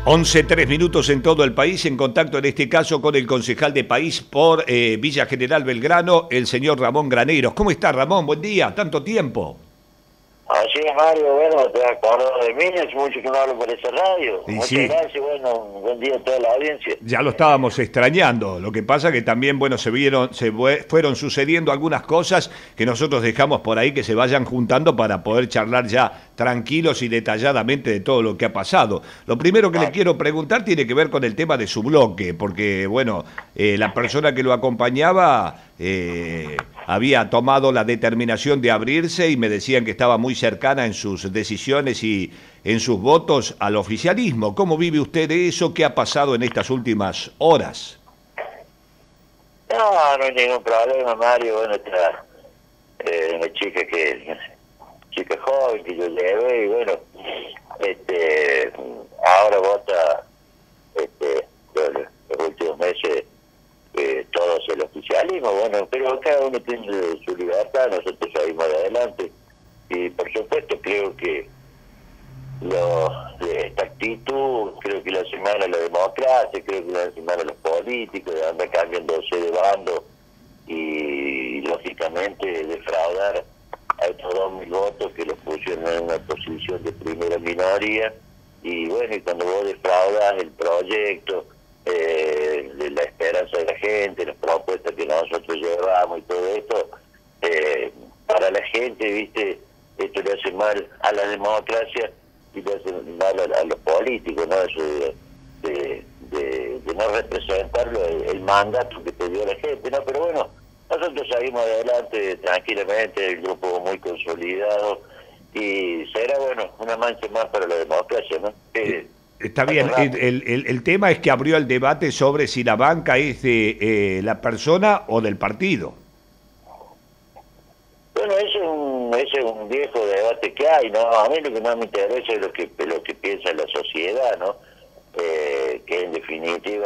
11:03 en todo el país, en contacto en este caso con el concejal de País por Villa General Belgrano, el señor Ramón Graneros. ¿Cómo está, Ramón? Buen día, tanto tiempo. Así es, Mario, bueno, te acordás de mí, hace mucho que no hablo por esa radio. Y Muchas sí, gracias, bueno, un buen día a toda la audiencia. ya lo estábamos extrañando. Lo que pasa que también, bueno, fueron sucediendo algunas cosas que nosotros dejamos por ahí que se vayan juntando para poder charlar ya tranquilos y detalladamente de todo lo que ha pasado. Lo primero que le quiero preguntar tiene que ver con el tema de su bloque, porque, bueno, la persona que lo acompañaba había tomado la determinación de abrirse y me decían que estaba muy cercana en sus decisiones y en sus votos al oficialismo. ¿Cómo vive usted eso? ¿Qué ha pasado en estas últimas horas? No, no hay ningún problema, Mario, bueno, está una chica joven que yo llevé y bueno, ahora vota, los últimos meses, todos el oficialismo, bueno, pero cada uno tiene su libertad, nosotros salimos de adelante y por supuesto creo que esta actitud, creo que la semana la democracia, creo que la semana los políticos, de andar cambiándose de bando y lógicamente defraudar a estos 2.000 votos que los pusieron en una posición de primera minoría y bueno, y cuando vos defraudas el proyecto, de la esperanza de la gente, las propuestas que nosotros llevamos y todo esto, para la gente, viste, esto le hace mal a la democracia y le hace mal a los políticos, ¿no? Eso de no representar el mandato que te dio la gente, ¿no? Pero bueno, nosotros salimos adelante tranquilamente, el grupo muy consolidado y será, bueno, una mancha más para la democracia, ¿no? Está bien, el tema es que abrió el debate sobre si la banca es de la persona o del partido. Bueno, ese es un viejo debate que hay, ¿no? A mí lo que más me interesa es lo que piensa la sociedad, ¿no? Que en definitiva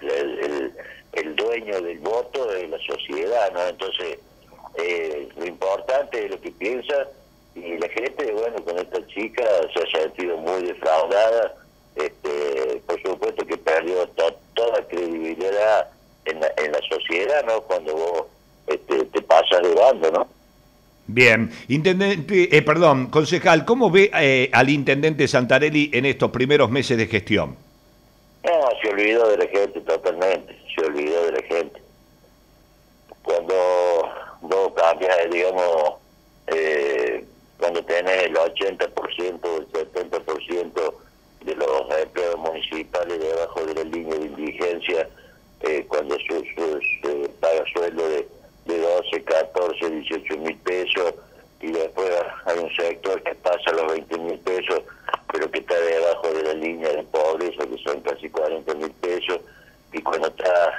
el dueño del voto es la sociedad, ¿no? Entonces, lo importante es lo que piensa y la gente, bueno, con esta chica se ha sentido muy defraudada, por supuesto que perdió toda credibilidad en la sociedad, ¿no? Cuando vos te pasas de bando, ¿no? Bien, concejal, ¿cómo ve al intendente Santarelli en estos primeros meses de gestión? No, se olvidó de la gente totalmente, se olvidó de la gente. Cuando vos cambias, digamos, cuando tenés el 80% o el 70% de los empleados municipales debajo de la línea de indigencia, cuando sus paga sueldo de 12, 14, 18 mil pesos y después hay un sector que pasa los 20 mil pesos pero que está debajo de la línea de pobreza que son casi 40 mil pesos y cuando está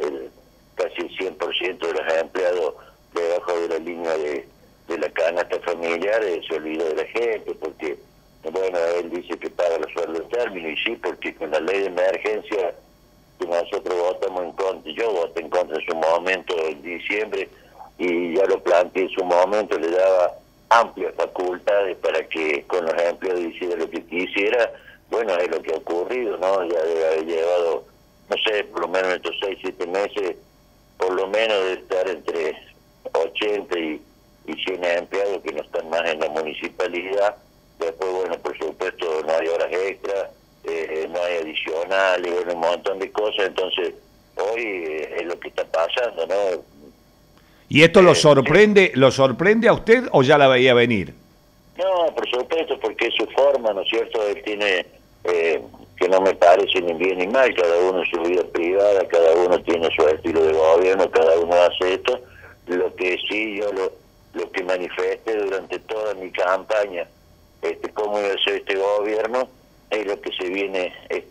casi el 100% de los empleados debajo de la línea de la canasta familiar, se olvida de la gente porque bueno, él dice que paga los sueldos en término y sí, porque con la ley de emergencia que nosotros votamos en contra, yo voté en contra en su momento en diciembre y ya lo planteé en su momento, le daba amplias facultades para que con los empleados hiciera lo que quisiera. Bueno, es lo que ha ocurrido, ¿no? Ya debe haber llevado, no sé, por lo menos en estos 6, 7 meses, por lo menos de estar entre 80 y 100 empleados que no están más en la municipalidad. Después, bueno, por supuesto, no hay horas extras, no hay adicionales, bueno, un montón de cosas. Entonces, hoy es lo que está pasando, ¿no? ¿Y esto lo sorprende a usted o ya la veía venir? No, por supuesto, porque es su forma, ¿no es cierto? Él tiene, que no me parece ni bien ni mal, cada uno en su vida privada, cada uno tiene su estilo de gobierno, cada uno hace esto. Lo que sí, yo lo que manifesté durante toda mi campaña, cómo iba a ser este gobierno, es lo que se viene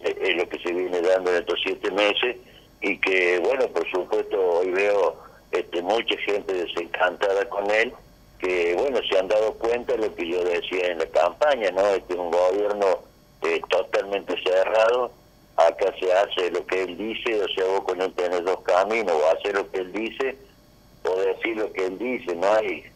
dando en estos 7 meses y que, bueno, por supuesto, hoy veo mucha gente desencantada con él, que, bueno, se han dado cuenta de lo que yo decía en la campaña, ¿no? Este es un gobierno totalmente cerrado, acá se hace lo que él dice, o sea, vos con él tenés dos caminos, o hacer lo que él dice, o decir lo que él dice, no hay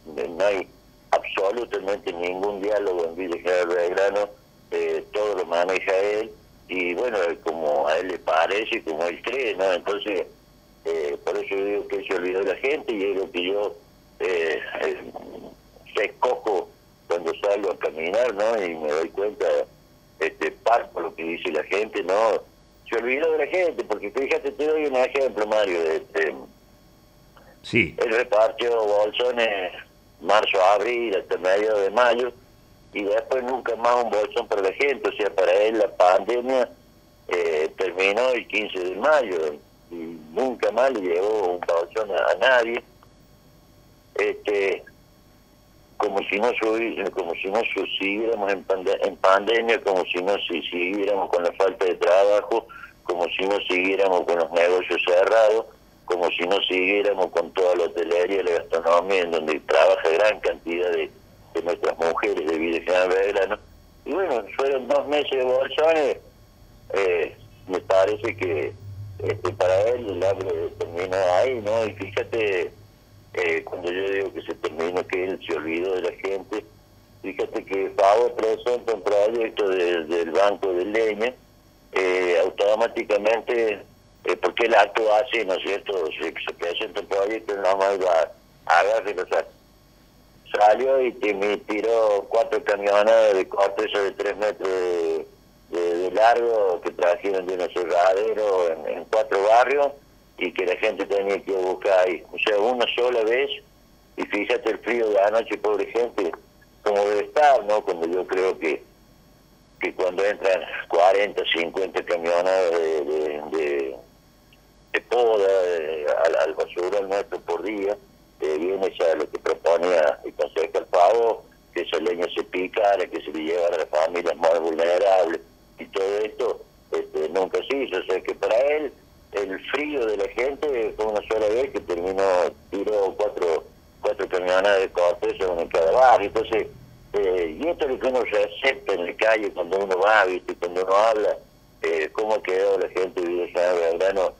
absolutamente ningún diálogo en Villa General Belgrano, todo lo maneja él, y bueno, como a él le parece, como él cree, ¿no? Entonces, por eso yo digo que él se olvidó de la gente, y es lo que yo escojo cuando salgo a caminar, ¿no? Y me doy cuenta, palpo lo que dice la gente, ¿no? Se olvidó de la gente, porque fíjate, te doy un ejemplo, Mario, Sí. él repartió bolsones marzo, abril, hasta medio de mayo, y después nunca más un bolsón para la gente. O sea, para él la pandemia terminó el 15 de mayo, y nunca más le llegó un bolsón a nadie. Como si no siguiéramos en pandemia, como si no siguiéramos con la falta de trabajo, como si no siguiéramos con los negocios cerrados, como si no siguiéramos con toda la hotelería y la gastronomía, en donde trabaja gran cantidad de nuestras mujeres de Villa General Belgrano. Y bueno, fueron 2 meses de bolsones. Me parece que para él el hambre terminó ahí, ¿no? Y fíjate, cuando yo digo que se terminó, que él se olvidó de la gente, fíjate que Favo presenta un proyecto del Banco de Leña, automáticamente, porque el acto hace, ¿no es cierto?, se presenta un proyecto, nomás va a agarrarlo, salió y me tiró 4 camionadas de corteza de 3 metros de largo, que trajeron de un aserradero en 4 barrios, y que la gente tenía que buscar ahí. O sea, una sola vez, y fíjate el frío de anoche, pobre gente, como debe estar, ¿no? Cuando yo creo que cuando entran 40, 50 camionadas de poda al basural nuestro por día, viene ya lo que proponía el concejal Pavo, que esa leña se picara, que se le llevara a las familias más vulnerables, y todo esto nunca se hizo. O sea que para él el frío de la gente fue una sola vez, que tiró cuatro camionadas de cortes, una en cada barrio. Entonces, y esto es lo que uno recepta en la calle cuando uno va, ¿viste? Cuando uno habla, cómo quedó la gente de Villa General Belgrano,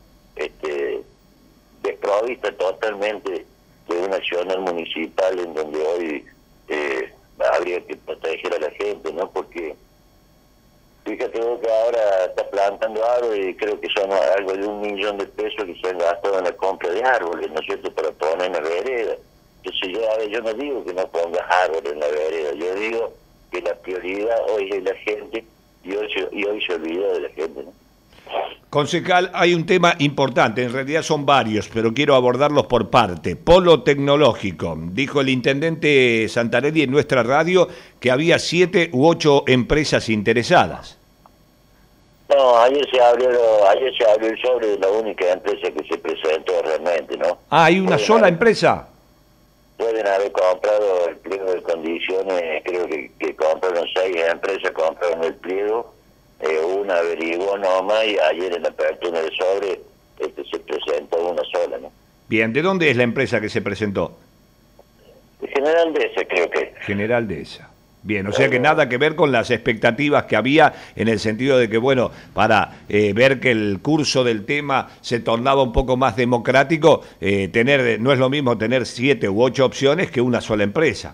desprovista totalmente de una acción municipal, en donde hoy habría que proteger a la gente, ¿no? Porque fíjate vos que ahora está plantando árboles, y creo que son algo de $1 millón de pesos que se han gastado en la compra de árboles, ¿no es cierto?, para poner en la vereda. Entonces yo no digo que no pongas árboles en la vereda, yo digo que la prioridad hoy es la gente, y hoy se olvida de la gente, ¿no? Concejal, hay un tema importante, en realidad son varios, pero quiero abordarlos por parte. Polo tecnológico. Dijo el intendente Santarelli en nuestra radio que había 7 u 8 empresas interesadas. No, ayer se abrió el sobre de la única empresa que se presentó realmente, ¿no? Ah, ¿hay una sola empresa? Pueden haber comprado el pliego de condiciones, creo que compraron 6 empresas, compraron el pliego, una averiguó nomás, y ayer en la apertura del sobre se presentó una sola, ¿no? Bien, ¿de dónde es la empresa que se presentó? General Dehesa, creo que. General Dehesa. Bien, o sea que nada que ver con las expectativas que había, en el sentido de que, bueno, para ver que el curso del tema se tornaba un poco más democrático, no es lo mismo tener 7 u 8 opciones que una sola empresa.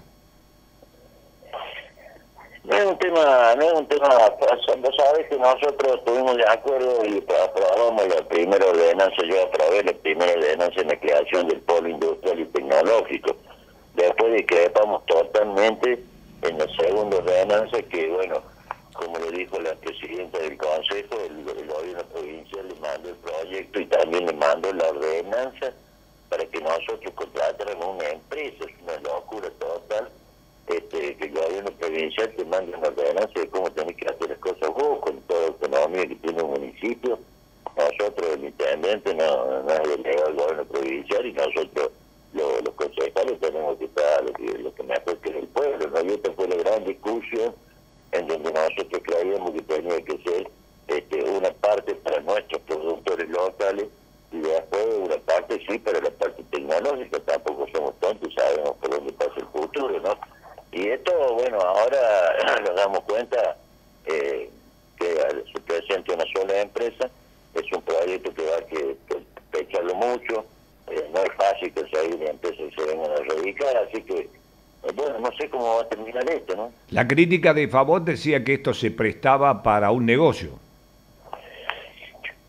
No es un tema, vos sabés que nosotros estuvimos de acuerdo y aprobamos la primera ordenanza. Yo aprobé la primera ordenanza en la creación del polo industrial y tecnológico. Después discrepamos totalmente en la segunda ordenanza, que bueno, como le dijo la presidenta del consejo, el gobierno provincial le mandó el proyecto y también le mandó la ordenanza para que nosotros contratáramos una empresa. Es una locura total. Que el gobierno provincial te manda una ordenanza de cómo tenés que hacer las cosas vos, con toda la autonomía que tiene un municipio. Nosotros, el intendente, no es delegado al gobierno provincial, y nosotros, los concejales, tenemos que estar lo que mejor que es el pueblo, ¿no? Y esta fue la gran discusión, en donde nosotros creíamos que tenía que ser una parte para nuestros productores locales, y después una parte sí para la parte tecnológica. Tampoco somos tontos, sabemos por dónde pasa el futuro, ¿no? Y esto, bueno, ahora nos damos cuenta que se presenta una sola empresa. Es un proyecto que va a que echarlo mucho, no es fácil que las empresas se vengan a radicar, así que, bueno, no sé cómo va a terminar esto, ¿no? La crítica de Favot decía que esto se prestaba para un negocio.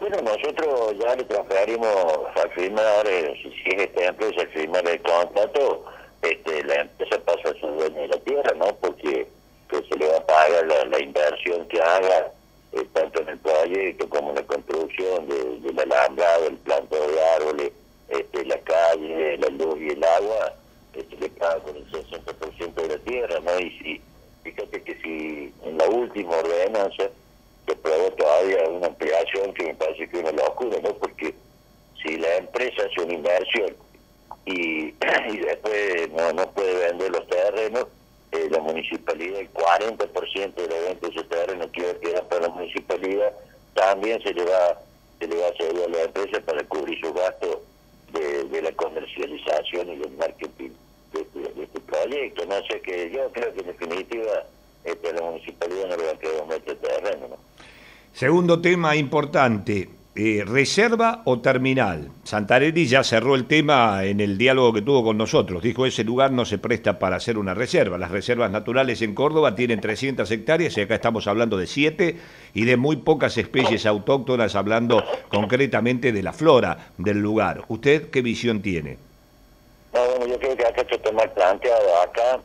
Bueno, nosotros ya le transferimos al firmar, si es esta empresa, al firmar el contrato, la empresa pasa a su dueño de la tierra, ¿no? Porque que se le va a pagar la inversión que haga, tanto en el proyecto como en la construcción del alambrado, el plantado de árboles, la calle, la luz y el agua, le paga con el 60% de la tierra, ¿no? Y si, fíjate que si en la última ordenanza se aprobó todavía una ampliación que me parece que es una locura, ¿no? Porque si la empresa hace una inversión y después no puede vender los terrenos, la municipalidad, el 40% de la venta de ese terreno que queda para la municipalidad, también se le va a ceder a la empresa para cubrir sus gastos de la comercialización y del marketing de este proyecto. No sé, que yo creo que en definitiva la municipalidad no le va a quedar un metro de terreno, ¿no? Segundo tema importante, ¿reserva o terminal? Santarelli ya cerró el tema en el diálogo que tuvo con nosotros. Dijo, ese lugar no se presta para hacer una reserva. Las reservas naturales en Córdoba tienen 300 hectáreas y acá estamos hablando de 7 y de muy pocas especies autóctonas, hablando concretamente de la flora del lugar. ¿Usted qué visión tiene? No, bueno, yo creo que acá se toma planteado acá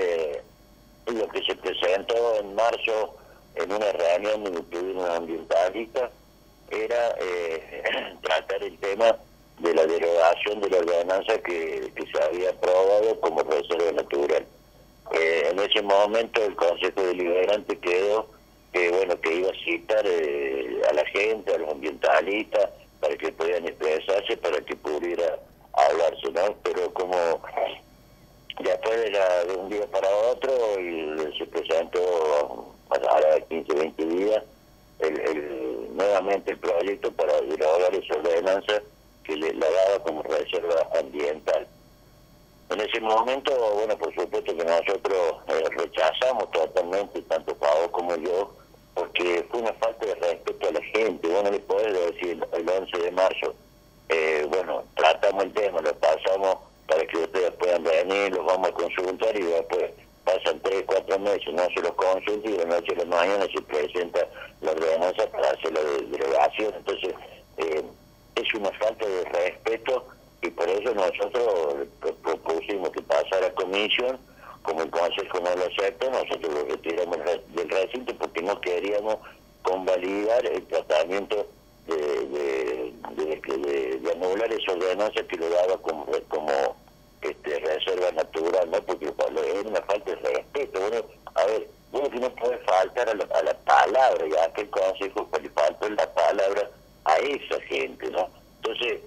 lo que se presentó en marzo en una reunión donde tuvimos ambientalistas, era tratar el tema de la derogación de la ordenanza que se había aprobado como reserva natural. En ese momento el Consejo Deliberante quedó que iba a citar a la gente, a los ambientalistas, para que puedan expresarse, para que pudiera hablarse, ¿no? Pero como ya fue de un día para otro y se presentó ahora de 15, 20 días nuevamente el proyecto para derogar esa ordenanza que la daba como reserva ambiental. En ese momento, bueno, por supuesto que nosotros rechazamos totalmente, tanto Pablo como yo, porque fue una falta de respeto a la gente. Bueno, le podés decir el 11 de marzo, bueno, tratamos el tema, lo pasamos para que ustedes puedan venir, los vamos a consultar y después pasan 3, 4 meses, no se los consulta y de la noche a la mañana se presenta la ordenanza para hacer la derogación. Entonces, es una falta de respeto y por eso nosotros propusimos que pasara a comisión. Como el Consejo no lo acepta, nosotros lo retiramos del recinto porque no queríamos convalidar el tratamiento de anular esa ordenanza que lo daba como reserva natural, ¿no? Porque es una falta de respeto. Bueno, a ver, bueno, que no puede faltar a la palabra, ya que el Consejo le faltó la palabra a esa gente, ¿no? Entonces,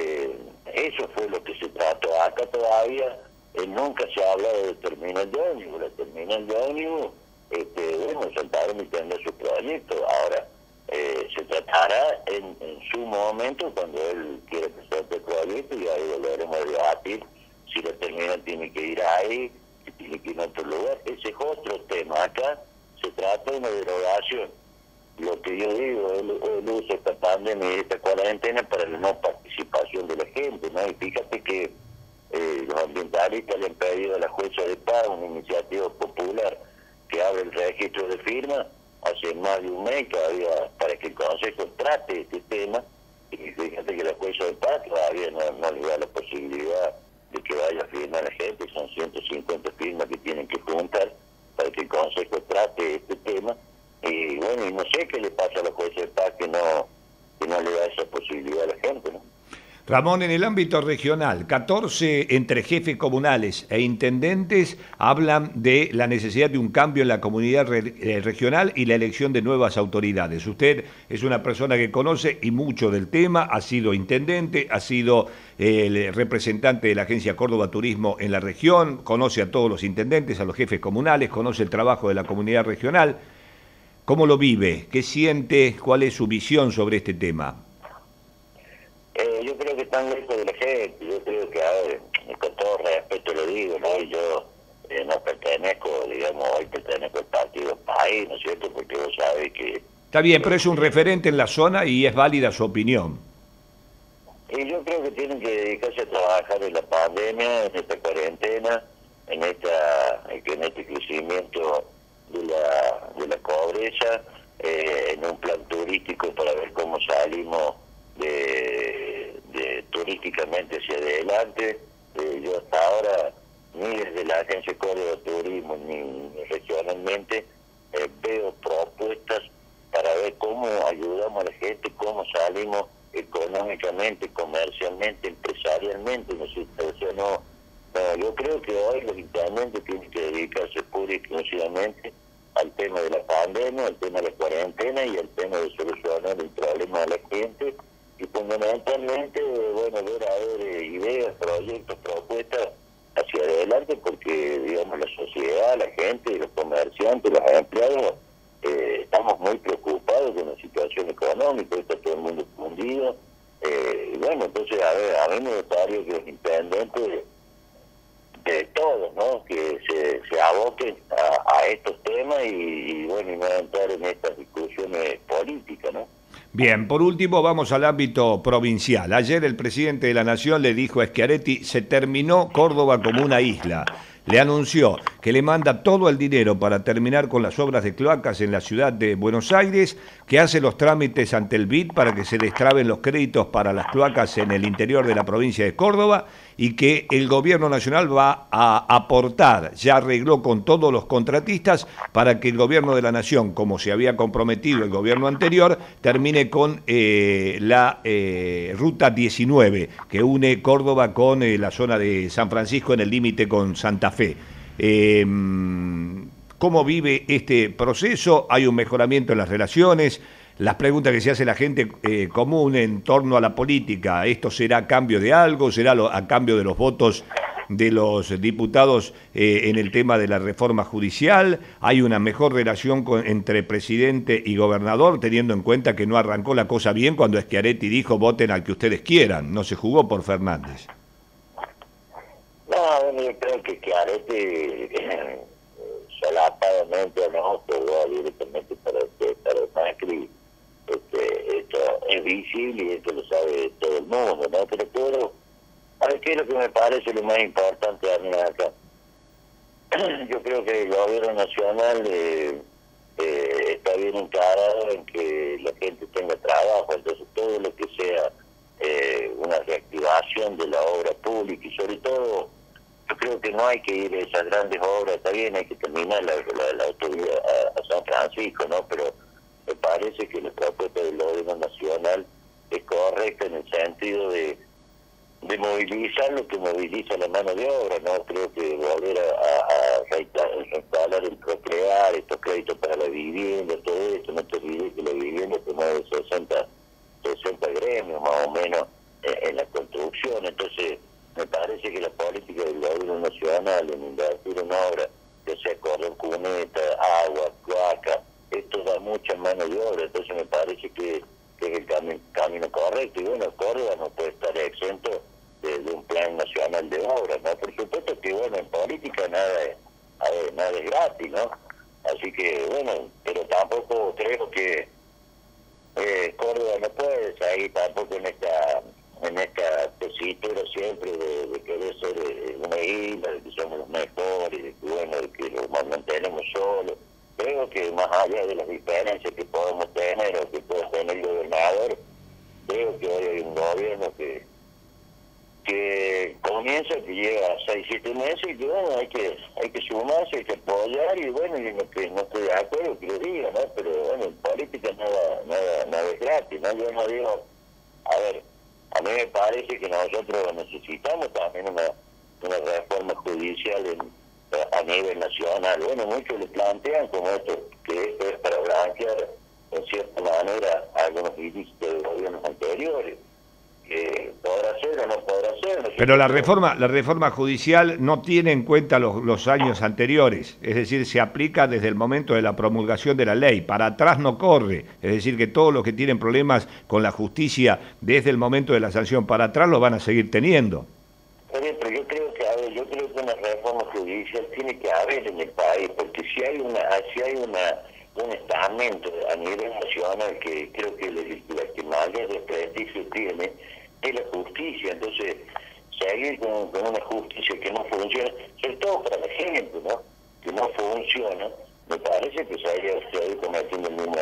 eso fue lo que se trató. Acá todavía nunca se ha hablado de terminal de ómnibus. La terminal de ómnibus, bueno, Santander tendrá su proyecto. Ahora, se tratará en su momento, cuando él quiera presentar el proyecto, y ahí volveremos a debatir si la terminal tiene que ir ahí, si tiene que ir a otro lugar. Ese es otro tema. Acá se trata de una derogación. Lo que yo digo, el uso de esta pandemia y esta cuarentena para la no participación de la gente, ¿no? Y fíjate que los ambientalistas le han pedido a la jueza de paz una iniciativa popular que abre el registro de firmas hace más de un mes todavía para que el Consejo trate este tema, y fíjate que la jueza de paz todavía no le da la posibilidad de que vaya a firmar la gente. Son 150 firmas que tienen que juntar para que el Consejo trate este tema. Y bueno, y no sé qué le pasa a la jueza de paz que no le da esa posibilidad a la gente, ¿no? Ramón, en el ámbito regional, 14 entre jefes comunales e intendentes hablan de la necesidad de un cambio en la comunidad regional y la elección de nuevas autoridades. Usted es una persona que conoce y mucho del tema, ha sido intendente, ha sido el representante de la Agencia Córdoba Turismo en la región, conoce a todos los intendentes, a los jefes comunales, conoce el trabajo de la comunidad regional. ¿Cómo lo vive? ¿Qué siente? ¿Cuál es su visión sobre este tema? Yo creo que están lejos de la gente. Yo creo que, a ver, con todo respeto lo digo, ¿no? Yo no pertenezco, digamos, hoy pertenezco al partido País, ¿no es cierto? Porque vos sabés que... Está bien, pero es un referente en la zona y es válida su opinión. Y yo creo que tienen que dedicarse a trabajar en la pandemia, en esta cuarentena, en este crecimiento de la pobreza, en un plan turístico para ver cómo salimos turísticamente hacia adelante. Yo hasta ahora, ni desde la Agencia Córdoba de Turismo, ni regionalmente, veo propuestas para ver cómo ayudamos a la gente, cómo salimos económicamente, comercialmente, empresarialmente. ¿No? O sea, no, yo creo que hoy los intendentes tienen que dedicarse pura y exclusivamente al tema de la pandemia, al tema de la cuarentena y al tema de solucionar el problema de la gente, y fundamentalmente, bueno, ver a ver ideas, proyectos, propuestas hacia adelante, porque, digamos, la sociedad, la gente, los comerciantes, los empleados, estamos muy preocupados con la situación económica, está todo el mundo fundido, y bueno, entonces, a mí me gustaría que los intendentes de todos, ¿no?, que se aboquen a estos temas y bueno, y no entrar en estas discusiones políticas, ¿no? Bien, por último vamos al ámbito provincial. Ayer el presidente de la Nación le dijo a Schiaretti: se terminó Córdoba como una isla. Le anunció que le manda todo el dinero para terminar con las obras de cloacas en la ciudad de Buenos Aires, que hace los trámites ante el BID para que se destraben los créditos para las cloacas en el interior de la provincia de Córdoba, y que el gobierno nacional va a aportar, ya arregló con todos los contratistas para que el gobierno de la Nación, como se había comprometido el gobierno anterior, termine con la Ruta 19, que une Córdoba con la zona de San Francisco en el límite con Santa Fe. ¿Cómo vive este proceso? ¿Hay un mejoramiento en las relaciones? Las preguntas que se hace la gente común en torno a la política: ¿esto será a cambio de algo? ¿Será a cambio de los votos de los diputados en el tema de la reforma judicial? ¿Hay una mejor relación entre presidente y gobernador, teniendo en cuenta que no arrancó la cosa bien cuando Schiaretti dijo: voten al que ustedes quieran? No se jugó por Fernández. No, bueno, yo creo que Schiaretti solapadamente o no, jugó directamente para Macri. Esto es visible y esto lo sabe todo el mundo, ¿no? Pero a ver, ¿qué es lo que me parece lo más importante a mí acá? Yo creo que el gobierno nacional está bien encarado en que la gente tenga trabajo, entonces todo lo que sea una reactivación de la obra pública, y sobre todo, yo creo que no hay que ir a esas grandes obras, está bien, hay que terminar la autovía a San Francisco, ¿no? Pero me parece que la propuesta del gobierno nacional es correcta en el sentido de movilizar lo que moviliza la mano de obra, ¿no? Creo que volver a reinstalar el Procrear, estos créditos para la vivienda, todo esto, no te olvides que la vivienda te mueve 60 gremios más o menos en la construcción. Entonces me parece que la política del gobierno nacional en invertir en obras, ya sea cordón cuneta, agua, cloaca, esto da mucha mano de obra, entonces me parece que es el camino correcto. Y bueno, Córdoba no puede estar exento de un plan nacional de obras, ¿no? Por supuesto que, bueno, en política nada es gratis, ¿no? Así que, bueno, pero tampoco creo que Córdoba no puede salir tampoco en esta tesitura siempre de querer ser una isla, de que somos los mejores, de que, bueno, de que lo mantenemos solos. Creo que más allá de las diferencias que podemos tener o que pueda tener el gobernador, creo que hoy hay un gobierno que comienza, que llega a 6-7 meses, y que bueno, hay que sumarse, hay que apoyar, y bueno, y lo que no estoy de acuerdo que lo diga, ¿no? Pero bueno, en política nada es gratis, ¿no? Yo no digo, a ver, a mí me parece que nosotros necesitamos también una reforma judicial a nivel nacional. Bueno, muchos le plantean como esto, que esto es para blanquear en cierta manera algunos ilícitos de gobiernos anteriores. ¿Podrá ser o no podrá ser? No sé. Pero la reforma judicial no tiene en cuenta los años anteriores, es decir, se aplica desde el momento de la promulgación de la ley, para atrás no corre, es decir, que todos los que tienen problemas con la justicia desde el momento de la sanción para atrás lo van a seguir teniendo. Pero yo creo que una reforma judicial tiene que haber en el país, porque si hay un estamento a nivel nacional que creo que la que mayor desprestigio tiene es la justicia. Entonces seguir con una justicia que no funciona, sobre todo para la gente, ¿no?, que no funciona, me parece que se ha ido cometiendo el mismo error.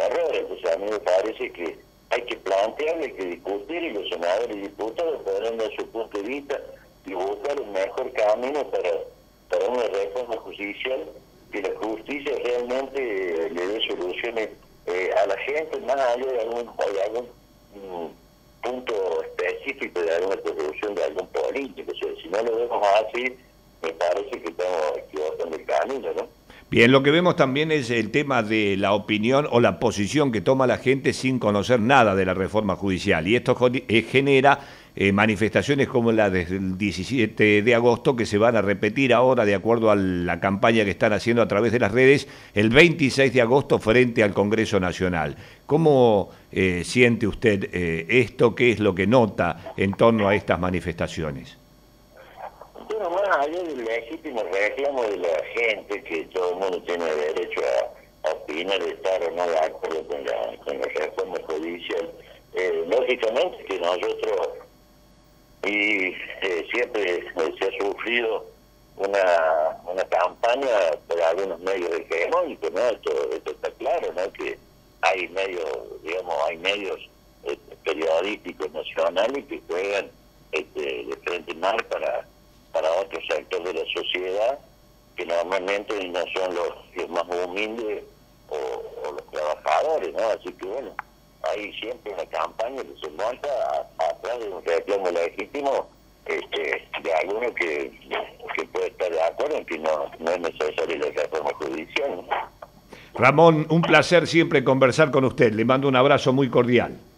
Entonces a mí me parece que hay que plantear, hay que discutir, y los senadores y diputados podrán dar su punto de vista y buscar un mejor camino para una reforma judicial, que la justicia realmente le dé soluciones a la gente, más allá de algún punto específico de alguna corrupción de algún político. O sea, si no lo vemos así, me parece que estamos equivocando el camino, ¿no? Bien, lo que vemos también es el tema de la opinión o la posición que toma la gente sin conocer nada de la reforma judicial. Y esto genera manifestaciones como la del 17 de agosto, que se van a repetir ahora, de acuerdo a la campaña que están haciendo a través de las redes, el 26 de agosto frente al Congreso Nacional. ¿Cómo siente usted esto? ¿Qué es lo que nota en torno a estas manifestaciones? Bueno, más allá del legítimo reclamo de la gente, que todo el mundo tiene derecho a opinar, de estar o no de acuerdo con la reforma judicial, lógicamente que nosotros, y siempre se ha sufrido una campaña por algunos medios hegemónicos, ¿no? Esto está claro, ¿no? Que hay medios, digamos, periodísticos nacionales que juegan de frente mal para otro sector de la sociedad, que normalmente no son los más humildes o los trabajadores, ¿no? Así que bueno, hay siempre una campaña que se monta atrás de un reclamo legítimo de alguno que puede estar de acuerdo en que no es necesaria la reforma judicial, ¿no? Ramón, un placer siempre conversar con usted. Le mando un abrazo muy cordial.